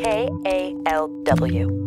KALW.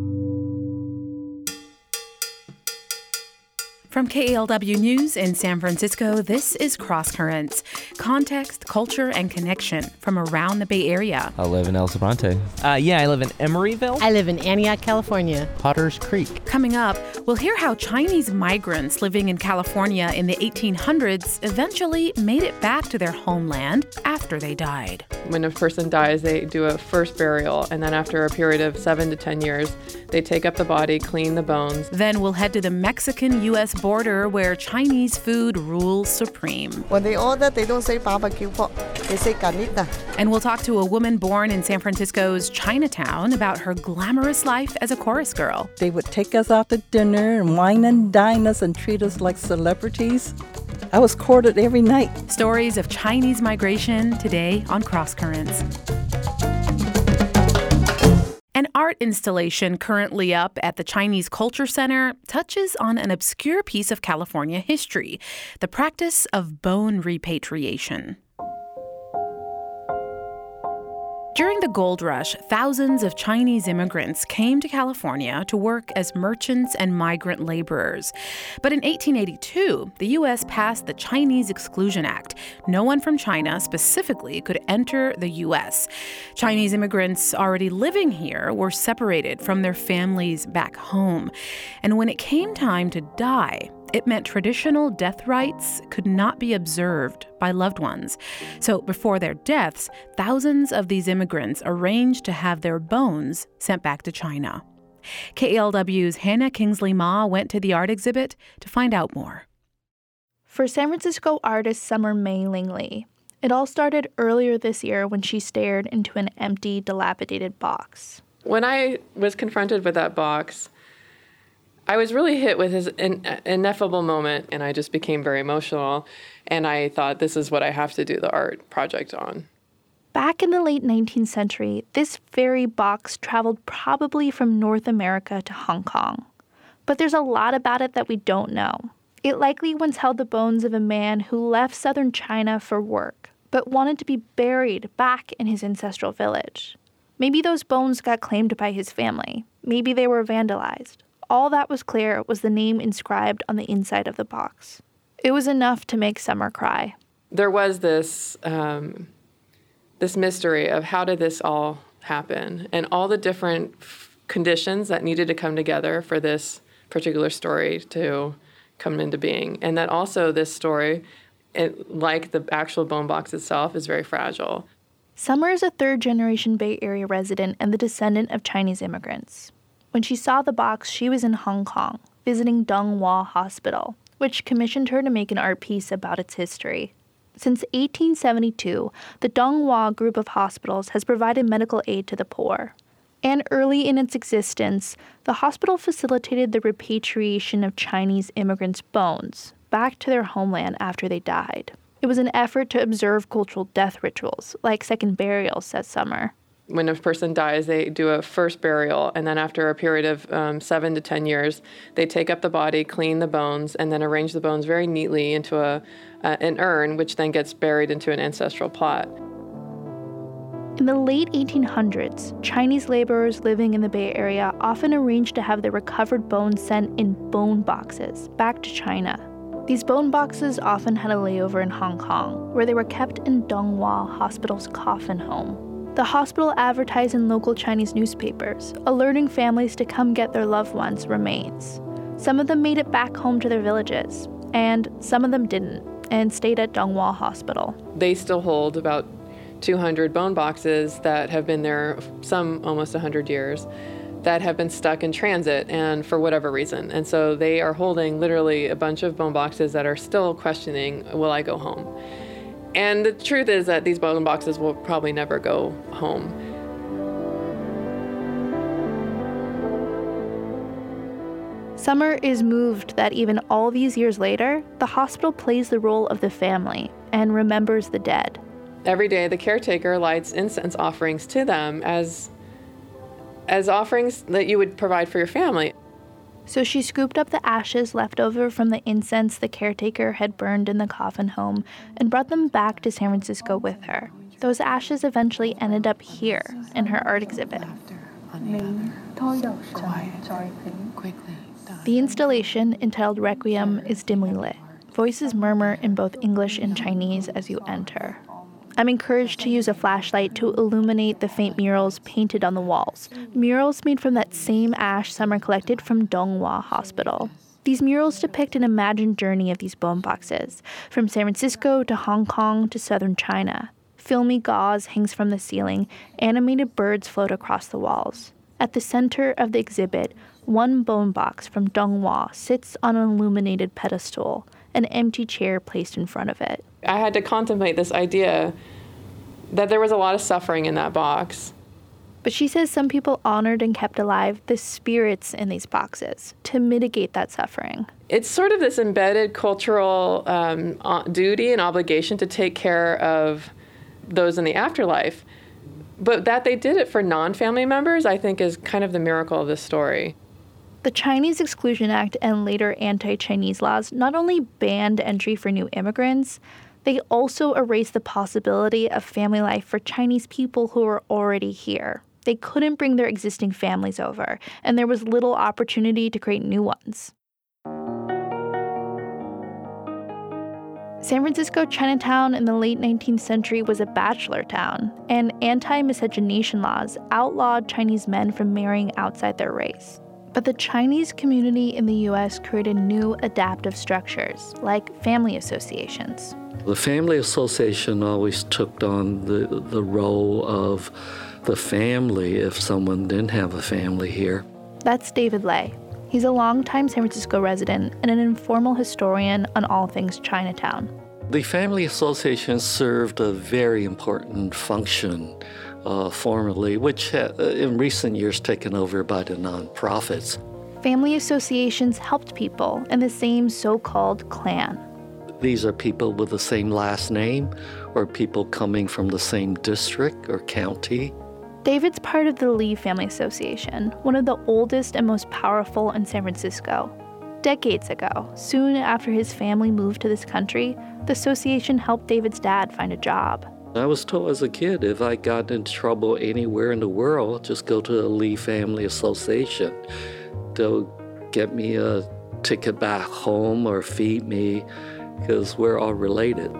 From KALW News in San Francisco, this is Cross Currents. Context, culture, and connection from around the Bay Area. I live in El Sobrante. I live in Emeryville. I live in Antioch, California. Potters Creek. Coming up, we'll hear how Chinese migrants living in California in the 1800s eventually made it back to their homeland after they died. When a person dies, they do a first burial, and then after a period of 7 to 10 years, they take up the body, clean the bones. Then we'll head to the Mexican-U.S. border where Chinese food rules supreme. When they order, they don't say barbecue pork, they say carnita. And we'll talk to a woman born in San Francisco's Chinatown about her glamorous life as a chorus girl. They would take us out to dinner and wine and dine us and treat us like celebrities. I was courted every night. Stories of Chinese migration today on Cross Currents. An art installation currently up at the Chinese Culture Center touches on an obscure piece of California history, the practice of bone repatriation. During the gold rush, thousands of Chinese immigrants came to California to work as merchants and migrant laborers. But in 1882, the U.S. passed the Chinese Exclusion Act. No one from China specifically could enter the U.S. Chinese immigrants already living here were separated from their families back home. And when it came time to die, it meant traditional death rites could not be observed by loved ones. So before their deaths, thousands of these immigrants arranged to have their bones sent back to China. KALW's Hannah Kingsley Ma went to the art exhibit to find out more. For San Francisco artist Summer May Lingley, it all started earlier this year when she stared into an empty, dilapidated box. When I was confronted with that box, I was really hit with his ineffable moment, and I just became very emotional, and I thought, this is what I have to do the art project on. Back in the late 19th century, this very box traveled probably from North America to Hong Kong. But there's a lot about it that we don't know. It likely once held the bones of a man who left southern China for work, but wanted to be buried back in his ancestral village. Maybe those bones got claimed by his family. Maybe they were vandalized. All that was clear was the name inscribed on the inside of the box. It was enough to make Summer cry. There was this mystery of how did this all happen, and all the different conditions that needed to come together for this particular story to come into being. And that also this story, like the actual bone box itself, is very fragile. Summer is a third-generation Bay Area resident and the descendant of Chinese immigrants. When she saw the box, she was in Hong Kong, visiting Dong Hua Hospital, which commissioned her to make an art piece about its history. Since 1872, the Dong Hua group of hospitals has provided medical aid to the poor. And early in its existence, the hospital facilitated the repatriation of Chinese immigrants' bones back to their homeland after they died. It was an effort to observe cultural death rituals, like second burials, says Summer. When a person dies, they do a first burial, and then after a period of 7 to 10 years, they take up the body, clean the bones, and then arrange the bones very neatly into an urn, which then gets buried into an ancestral plot. In the late 1800s, Chinese laborers living in the Bay Area often arranged to have their recovered bones sent in bone boxes back to China. These bone boxes often had a layover in Hong Kong, where they were kept in Dong Hua Hospital's coffin home. The hospital advertised in local Chinese newspapers, alerting families to come get their loved ones' remains. Some of them made it back home to their villages, and some of them didn't, and stayed at Dong Hua Hospital. They still hold about 200 bone boxes that have been there, some almost 100 years, that have been stuck in transit, and for whatever reason. And so they are holding literally a bunch of bone boxes that are still questioning, will I go home? And the truth is that these bone boxes will probably never go home. Summer is moved that even all these years later, the hospital plays the role of the family and remembers the dead. Every day, the caretaker lights incense offerings to them as offerings that you would provide for your family. So she scooped up the ashes left over from the incense the caretaker had burned in the coffin home and brought them back to San Francisco with her. Those ashes eventually ended up here in her art exhibit. The installation, entitled Requiem, is dimly lit. Voices murmur in both English and Chinese as you enter. I'm encouraged to use a flashlight to illuminate the faint murals painted on the walls. Murals made from that same ash Summer collected from Donghua Hospital. These murals depict an imagined journey of these bone boxes, from San Francisco to Hong Kong to southern China. Filmy gauze hangs from the ceiling, animated birds float across the walls. At the center of the exhibit, one bone box from Donghua sits on an illuminated pedestal, an empty chair placed in front of it. I had to contemplate this idea that there was a lot of suffering in that box. But she says some people honored and kept alive the spirits in these boxes to mitigate that suffering. It's sort of this embedded cultural duty and obligation to take care of those in the afterlife. But that they did it for non-family members, I think, is kind of the miracle of this story. The Chinese Exclusion Act and later anti-Chinese laws not only banned entry for new immigrants, they also erased the possibility of family life for Chinese people who were already here. They couldn't bring their existing families over, and there was little opportunity to create new ones. San Francisco Chinatown in the late 19th century was a bachelor town, and anti-miscegenation laws outlawed Chinese men from marrying outside their race. But the Chinese community in the U.S. created new adaptive structures, like family associations. The family association always took on the role of the family if someone didn't have a family here. That's David Lay. He's a longtime San Francisco resident and an informal historian on all things Chinatown. The family association served a very important function formerly, which in recent years taken over by the nonprofits. Family associations helped people in the same so-called clan. These are people with the same last name or people coming from the same district or county. David's part of the Lee Family Association, one of the oldest and most powerful in San Francisco. Decades ago, soon after his family moved to this country, the association helped David's dad find a job. I was told as a kid, if I got into trouble anywhere in the world, just go to the Lee Family Association. They'll get me a ticket back home or feed me, because we're all related.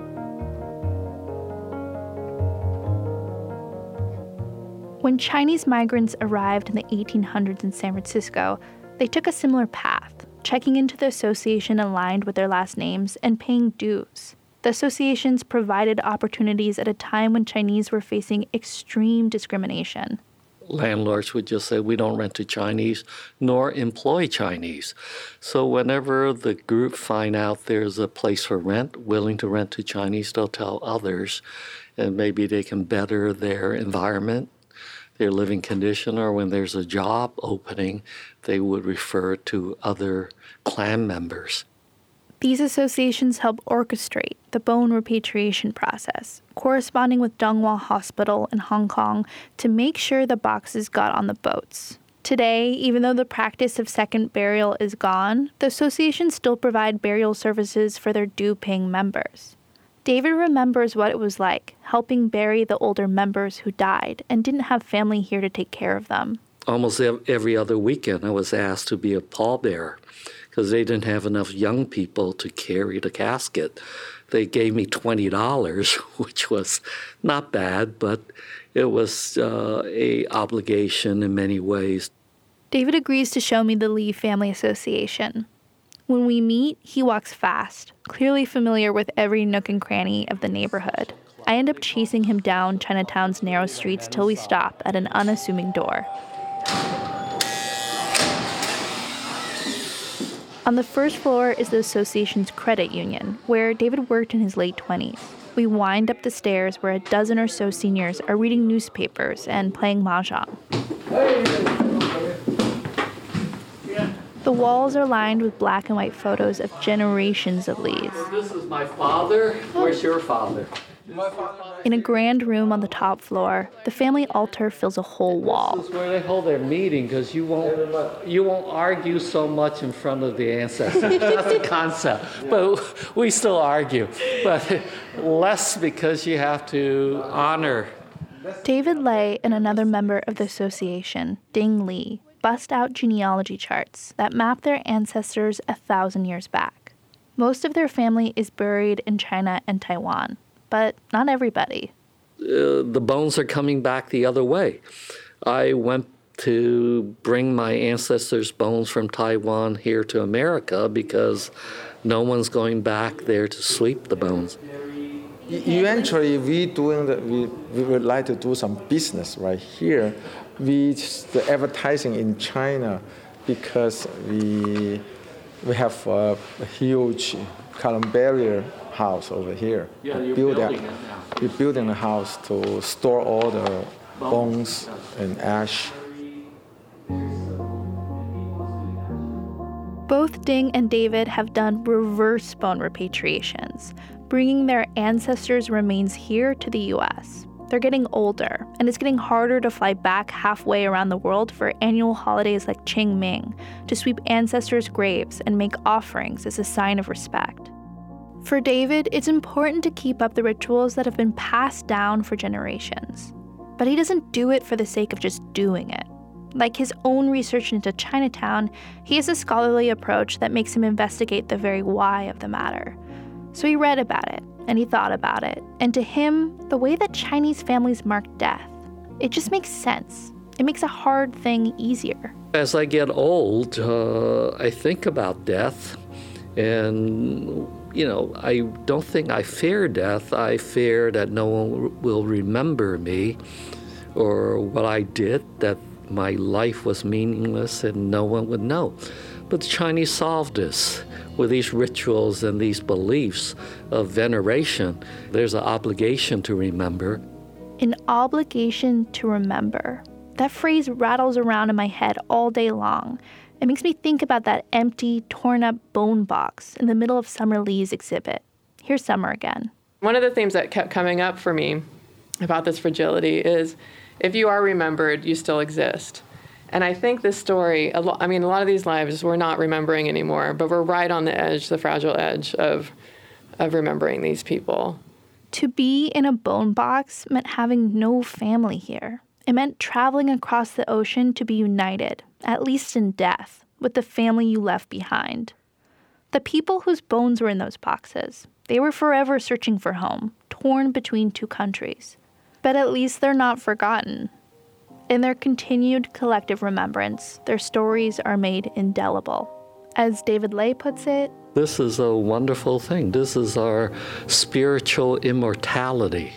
When Chinese migrants arrived in the 1800s in San Francisco, they took a similar path, checking into the association aligned with their last names and paying dues. The associations provided opportunities at a time when Chinese were facing extreme discrimination. Landlords would just say, we don't rent to Chinese, nor employ Chinese. So whenever the group find out there's a place for rent, willing to rent to Chinese, they'll tell others, and maybe they can better their environment, their living condition, or when there's a job opening, they would refer to other clan members. These associations help orchestrate the bone repatriation process, corresponding with Donghua Hospital in Hong Kong to make sure the boxes got on the boats. Today, even though the practice of second burial is gone, the associations still provide burial services for their due-paying members. David remembers what it was like helping bury the older members who died and didn't have family here to take care of them. Almost every other weekend, I was asked to be a pallbearer because they didn't have enough young people to carry the casket. They gave me $20, which was not bad, but it was an obligation in many ways. David agrees to show me the Lee Family Association. When we meet, he walks fast, clearly familiar with every nook and cranny of the neighborhood. I end up chasing him down Chinatown's narrow streets till we stop at an unassuming door. On the first floor is the association's credit union, where David worked in his late 20s. We wind up the stairs where a dozen or so seniors are reading newspapers and playing mahjong. The walls are lined with black and white photos of generations of Lees. This is my father. Where's your father? In a grand room on the top floor, the family altar fills a whole wall. This is where they hold their meeting because you won't argue so much in front of the ancestors. That's the concept. But we still argue. But less because you have to honor David Lei and another member of the association, Ding Li, bust out genealogy charts that map their ancestors 1,000 years back. Most of their family is buried in China and Taiwan, but not everybody. The bones are coming back the other way. I went to bring my ancestors' bones from Taiwan here to America because no one's going back there to sweep the bones. Eventually, we would like to do some business right here with the advertising in China because we have a huge columbarium house over here. Yeah, you're building it now. We're building a house to store all the bones and ash. Both Ding and David have done reverse bone repatriations, bringing their ancestors' remains here to the U.S. They're getting older, and it's getting harder to fly back halfway around the world for annual holidays like Qingming, to sweep ancestors' graves and make offerings as a sign of respect. For David, it's important to keep up the rituals that have been passed down for generations. But he doesn't do it for the sake of just doing it. Like his own research into Chinatown, he has a scholarly approach that makes him investigate the very why of the matter. So he read about it, and he thought about it, and to him, the way that Chinese families mark death, it just makes sense. It makes a hard thing easier. As I get old, I think about death, and I don't think I fear death. I fear that no one will remember me or what I did, that my life was meaningless and no one would know. But the Chinese solved this with these rituals and these beliefs of veneration. There's an obligation to remember. An obligation to remember. That phrase rattles around in my head all day long. It makes me think about that empty, torn-up bone box in the middle of Summer Lee's exhibit. Here's Summer again. One of the themes that kept coming up for me about this fragility is, if you are remembered, you still exist. And I think this story, a lot of these lives we're not remembering anymore, but we're right on the edge, the fragile edge of remembering these people. To be in a bone box meant having no family here. It meant traveling across the ocean to be united, at least in death, with the family you left behind. The people whose bones were in those boxes, they were forever searching for home, torn between two countries. But at least they're not forgotten. In their continued collective remembrance, their stories are made indelible. As David Lei puts it, this is a wonderful thing. This is our spiritual immortality.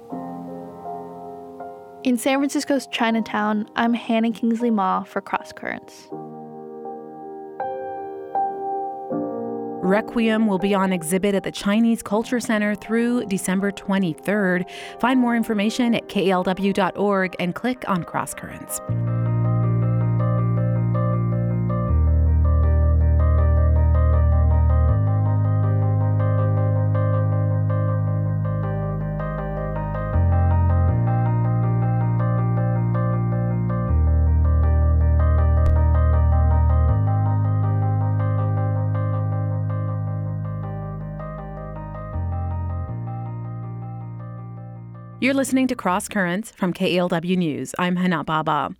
In San Francisco's Chinatown, I'm Hannah Kingsley Ma for Cross Currents. Requiem will be on exhibit at the Chinese Culture Center through December 23rd. Find more information at KALW.org and click on Cross Currents. You're listening to Cross Currents from KALW News. I'm Hana Baba.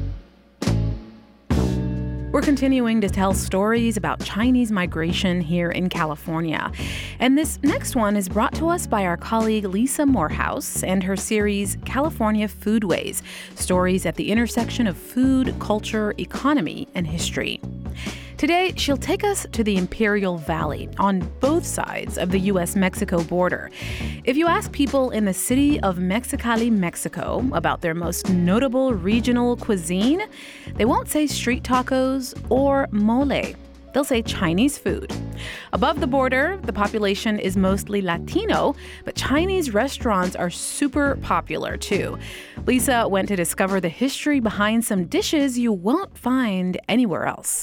We're continuing to tell stories about Chinese migration here in California. And this next one is brought to us by our colleague Lisa Morehouse and her series California Foodways, stories at the intersection of food, culture, economy, and history. Today, she'll take us to the Imperial Valley on both sides of the U.S.-Mexico border. If you ask people in the city of Mexicali, Mexico, about their most notable regional cuisine, they won't say street tacos or mole. They'll say Chinese food. Above the border, the population is mostly Latino, but Chinese restaurants are super popular too. Lisa went to discover the history behind some dishes you won't find anywhere else.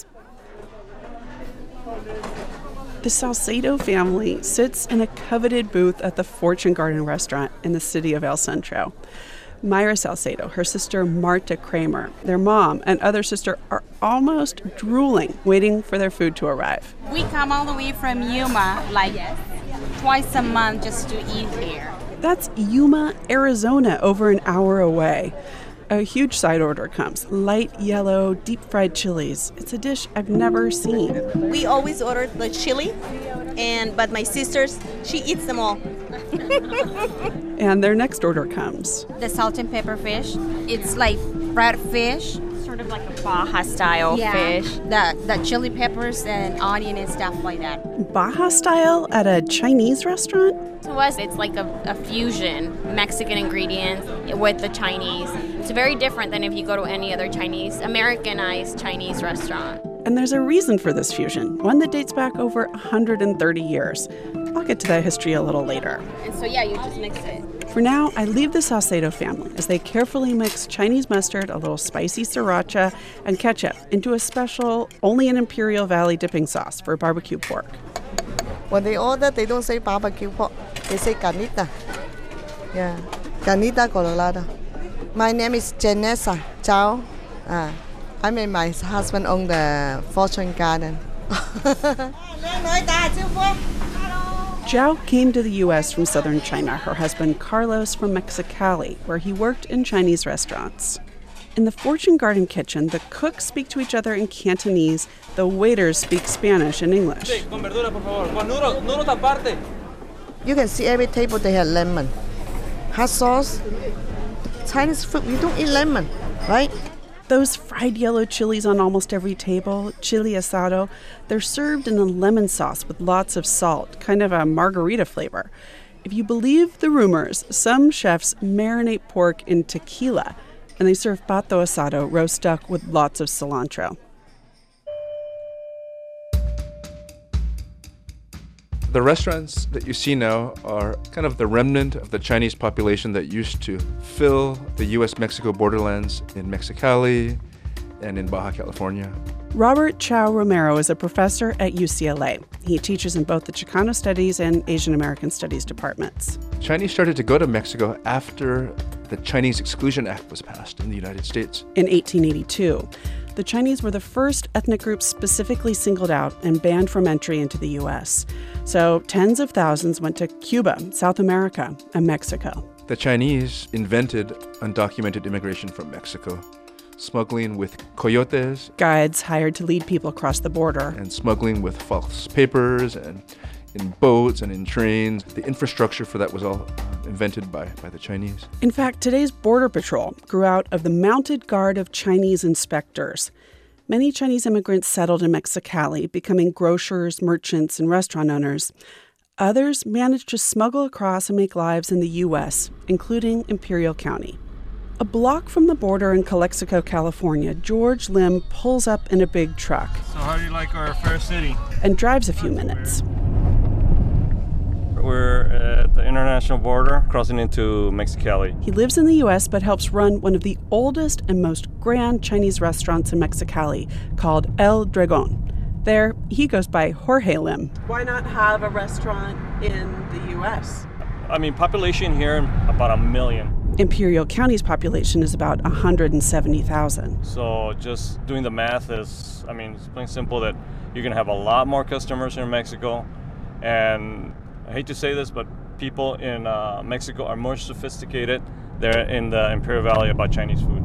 The Salcedo family sits in a coveted booth at the Fortune Garden restaurant in the city of El Centro. Myra Salcedo, her sister Marta Kramer, their mom, and other sister are almost drooling, waiting for their food to arrive. We come all the way from Yuma, twice a month just to eat here. That's Yuma, Arizona, over an hour away. A huge side order comes. Light yellow, deep-fried chilies. It's a dish I've never seen. We always order the chili, but my sisters, she eats them all. And their next order comes. The salt and pepper fish. It's like fried fish. Sort of like a Baja-style fish. The chili peppers and onion and stuff like that. Baja-style at a Chinese restaurant? To us, it's like a fusion, Mexican ingredients with the Chinese. It's very different than if you go to any other Americanized Chinese restaurant. And there's a reason for this fusion, one that dates back over 130 years. I'll get to that history a little later. And so, you just mix it. For now, I leave the Salcedo family as they carefully mix Chinese mustard, a little spicy sriracha, and ketchup into a special, only in Imperial Valley dipping sauce for barbecue pork. When they order, they don't say barbecue pork. They say carnita. Yeah, carnita colorada. My name is Janessa Zhao. I and my husband own the Fortune Garden. Zhao came to the U.S. from southern China, her husband Carlos from Mexicali, where he worked in Chinese restaurants. In the Fortune Garden kitchen, the cooks speak to each other in Cantonese, the waiters speak Spanish and English. You can see every table they have lemon. Hot sauce. Chinese food, we don't eat lemon, right? Those fried yellow chilies on almost every table, chili asado, they're served in a lemon sauce with lots of salt, kind of a margarita flavor. If you believe the rumors, some chefs marinate pork in tequila, and they serve pato asado, roast duck, with lots of cilantro. The restaurants that you see now are kind of the remnant of the Chinese population that used to fill the U.S.-Mexico borderlands in Mexicali and in Baja California. Robert Chow Romero is a professor at UCLA. He teaches in both the Chicano Studies and Asian American Studies departments. Chinese started to go to Mexico after the Chinese Exclusion Act was passed in the United States. In 1882, the Chinese were the first ethnic group specifically singled out and banned from entry into the U.S. So tens of thousands went to Cuba, South America, and Mexico. The Chinese invented undocumented immigration from Mexico, smuggling with coyotes, guides hired to lead people across the border, and smuggling with false papers and in boats and in trains. The infrastructure for that was all invented by the Chinese. In fact, today's Border Patrol grew out of the mounted guard of Chinese inspectors. Many Chinese immigrants settled in Mexicali, becoming grocers, merchants, and restaurant owners. Others managed to smuggle across and make lives in the U.S., including Imperial County. A block from the border in Calexico, California, George Lim pulls up in a big truck. So how do you like our fair city? And drives a few minutes. We're at the international border, crossing into Mexicali. He lives in the U.S. but helps run one of the oldest and most grand Chinese restaurants in Mexicali, called El Dragon. There, he goes by Jorge Lim. Why not have a restaurant in the U.S.? I mean, population here, about 1 million. Imperial County's population is about 170,000. So just doing the math is, it's plain simple that you're going to have a lot more customers here in Mexico. And I hate to say this, but people in Mexico are more sophisticated there in the Imperial Valley about Chinese food.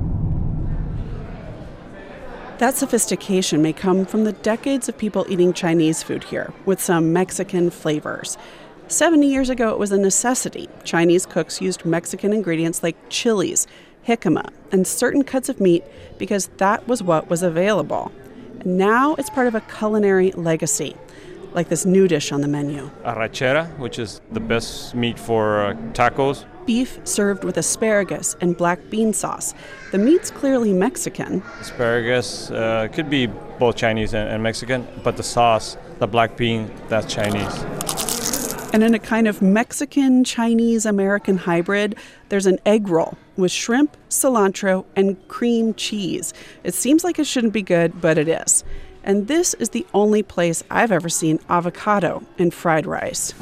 That sophistication may come from the decades of people eating Chinese food here, with some Mexican flavors. 70 years ago, it was a necessity. Chinese cooks used Mexican ingredients like chilies, jicama, and certain cuts of meat because that was what was available. And now it's part of a culinary legacy, like this new dish on the menu. Arrachera, which is the best meat for tacos. Beef served with asparagus and black bean sauce. The meat's clearly Mexican. Asparagus could be both Chinese and Mexican, but the sauce, the black bean, that's Chinese. And in a kind of Mexican-Chinese-American hybrid, there's an egg roll with shrimp, cilantro, and cream cheese. It seems like it shouldn't be good, but it is. And this is the only place I've ever seen avocado in fried rice.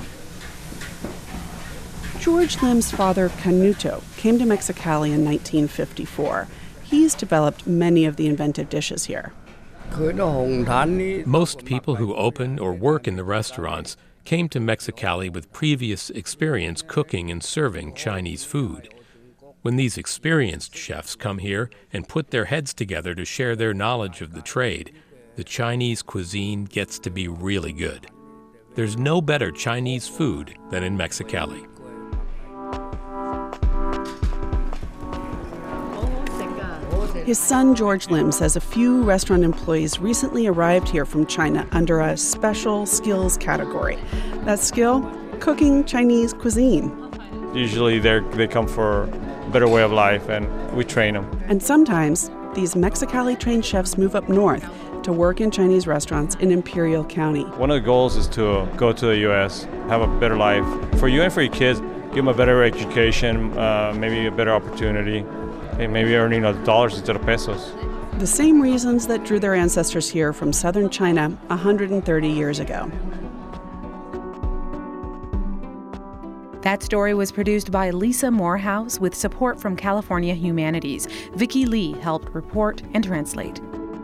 George Lim's father, Canuto, came to Mexicali in 1954. He's developed many of the inventive dishes here. Most people who open or work in the restaurants came to Mexicali with previous experience cooking and serving Chinese food. When these experienced chefs come here and put their heads together to share their knowledge of the trade, the Chinese cuisine gets to be really good. There's no better Chinese food than in Mexicali. His son, George Lim, says a few restaurant employees recently arrived here from China under a special skills category. That skill? Cooking Chinese cuisine. Usually they come for a better way of life, and we train them. And sometimes these Mexicali-trained chefs move up north to work in Chinese restaurants in Imperial County. One of the goals is to go to the U.S., have a better life. For you and for your kids, give them a better education, maybe a better opportunity. Maybe earning dollars instead of pesos. The same reasons that drew their ancestors here from southern China 130 years ago. That story was produced by Lisa Morehouse with support from California Humanities. Vicki Lee helped report and translate.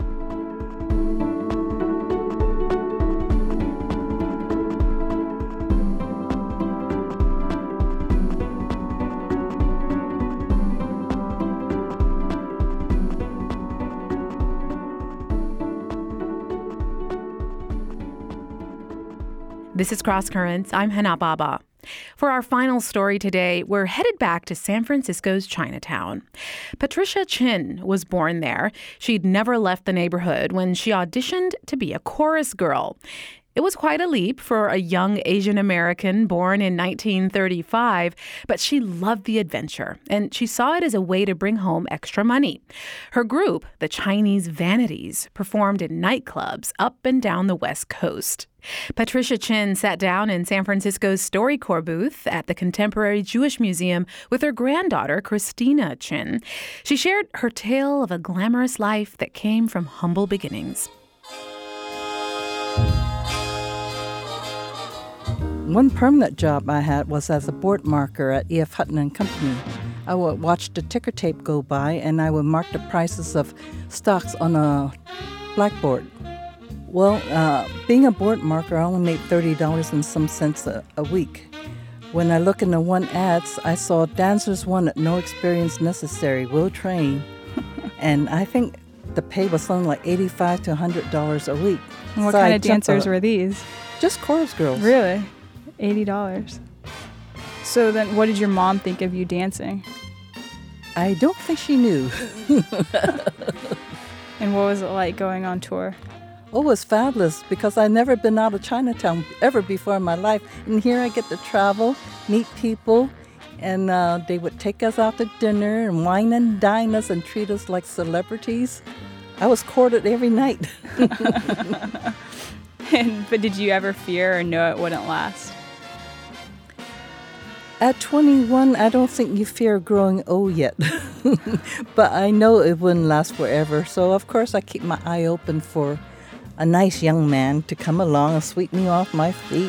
This is Cross Currents. I'm Hana Baba. For our final story today, we're headed back to San Francisco's Chinatown. Patricia Chin was born there. She'd never left the neighborhood when she auditioned to be a chorus girl. It was quite a leap for a young Asian American born in 1935, but she loved the adventure, and she saw it as a way to bring home extra money. Her group, the Chinese Vanities, performed in nightclubs up and down the West Coast. Patricia Chin sat down in San Francisco's StoryCorps booth at the Contemporary Jewish Museum with her granddaughter, Christina Chin. She shared her tale of a glamorous life that came from humble beginnings. One permanent job I had was as a board marker at E.F. Hutton & Company. I would watch the ticker tape go by, and I would mark the prices of stocks on a blackboard. Well, being a board marker, I only made $30 and some cents a week. When I look in the one ads, I saw dancers wanted no experience necessary, will train. And I think the pay was something like $85 to $100 a week. And what kind of dancers were these? Just chorus girls. Really? $80. So then what did your mom think of you dancing? I don't think she knew. And what was it like going on tour? Oh, it was fabulous because I'd never been out of Chinatown ever before in my life. And here I get to travel, meet people, and they would take us out to dinner and wine and dine us and treat us like celebrities. I was courted every night. But did you ever fear or know it wouldn't last? At 21, I don't think you fear growing old yet. But I know it wouldn't last forever. So, of course, I keep my eye open for a nice young man to come along and sweep me off my feet.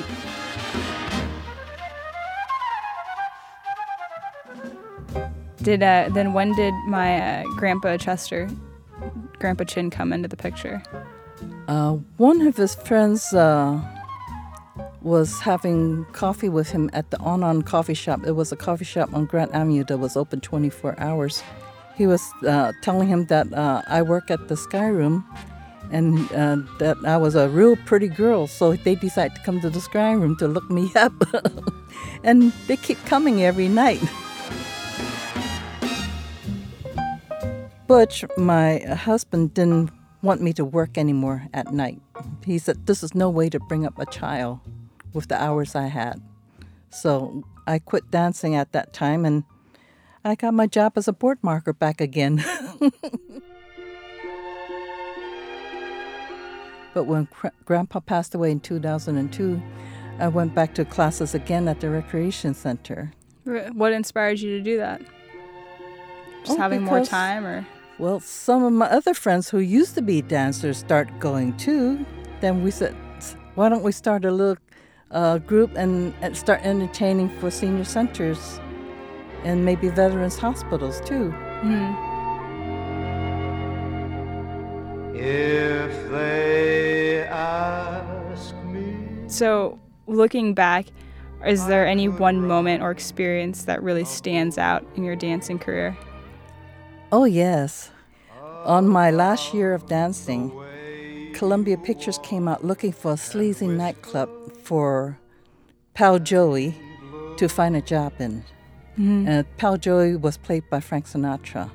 Then when did my Grandpa Chin come into the picture? One of his friends was having coffee with him at the On Coffee Shop. It was a coffee shop on Grant Avenue that was open 24 hours. He was telling him that I work at the Sky Room and that I was a real pretty girl. So they decided to come to the Sky Room to look me up. And they keep coming every night. Butch, my husband, didn't want me to work anymore at night. He said, this is no way to bring up a child with the hours I had. So I quit dancing at that time, and I got my job as a board marker back again. But when Grandpa passed away in 2002, I went back to classes again at the Recreation Center. What inspired you to do that? Just having more time, or? Well, some of my other friends who used to be dancers started going too. Then we said, why don't we start a little group and start entertaining for senior centers and maybe veterans hospitals too. If they ask me. So looking back, is there any one moment or experience that really stands out in your dancing career? Oh, yes. On my last year of dancing, Columbia Pictures came out looking for a sleazy nightclub for Pal Joey to find a job in. Mm-hmm. And Pal Joey was played by Frank Sinatra.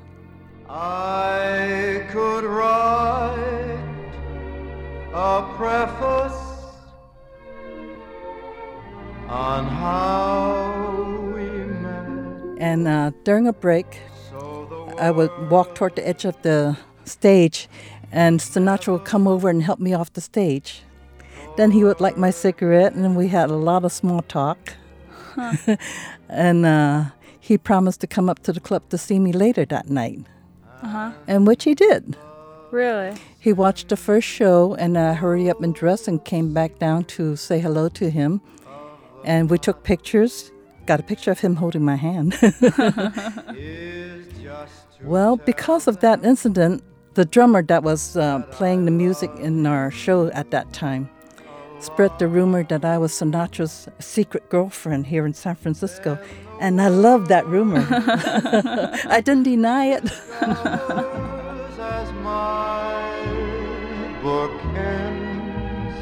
I could write a preface on how we met. And during a break, I would walk toward the edge of the stage, and Sinatra would come over and help me off the stage. Then he would light my cigarette, and we had a lot of small talk. Huh. And he promised to come up to the club to see me later that night. Uh-huh. And which he did. Really? He watched the first show, and I hurried up and dressed and came back down to say hello to him. And we took pictures. Got a picture of him holding my hand. Well, because of that incident, the drummer that was playing the music in our show at that time spread the rumor that I was Sinatra's secret girlfriend here in San Francisco. And I loved that rumor. I didn't deny it. As my book ends,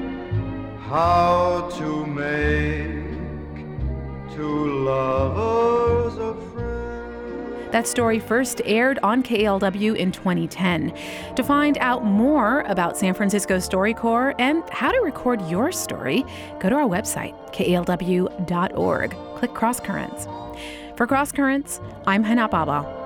how to make two lovers a friend. That story first aired on KALW in 2010. To find out more about San Francisco StoryCorps and how to record your story, go to our website, kalw.org. Click Cross Currents. For Cross Currents, I'm Hana Baba.